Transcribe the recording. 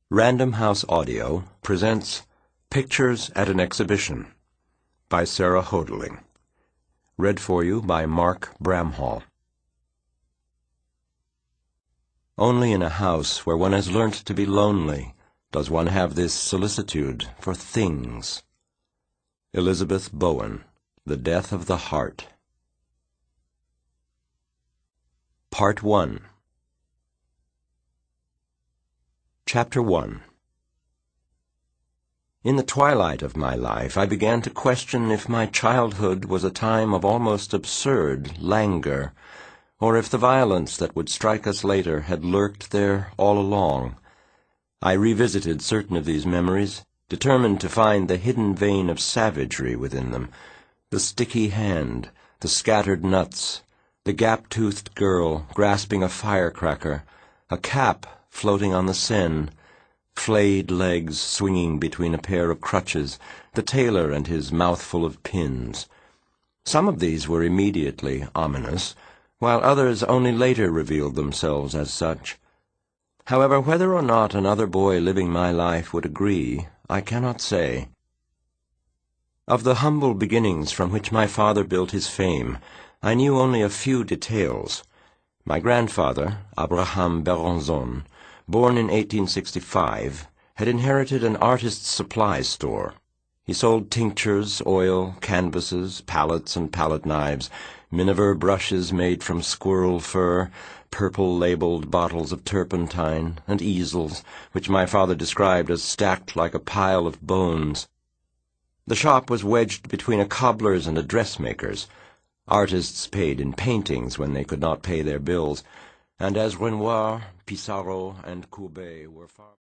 Random House Audio presents Pictures at an Exhibition by Sarah Hodeling. Read for you by Mark Bramhall. Only in a house where one has learnt to be lonely does one have this solicitude for things. Elizabeth Bowen, The Death of the Heart. Part 1. Chapter 1. In the twilight of my life, I began to question if my childhood was a time of almost absurd languor, or if the violence that would strike us later had lurked there all along. I revisited certain of these memories, determined to find the hidden vein of savagery within them, the sticky hand, the scattered nuts, the gap-toothed girl grasping a firecracker, a cap floating on the Seine, flayed legs swinging between a pair of crutches, the tailor and his mouthful of pins. Some of these were immediately ominous, while others only later revealed themselves as such. However, whether or not another boy living my life would agree, I cannot say. Of the humble beginnings from which my father built his fame, I knew only a few details. My grandfather, Abraham Beranzon, born in 1865, had inherited an artist's supply store. He sold tinctures, oil, canvases, palettes and palette knives, miniver brushes made from squirrel fur, purple-labeled bottles of turpentine, and easels, which my father described as stacked like a pile of bones. The shop was wedged between a cobbler's and a dressmaker's. Artists paid in paintings when they could not pay their bills, and as Renoir, Pissarro, and Courbet were far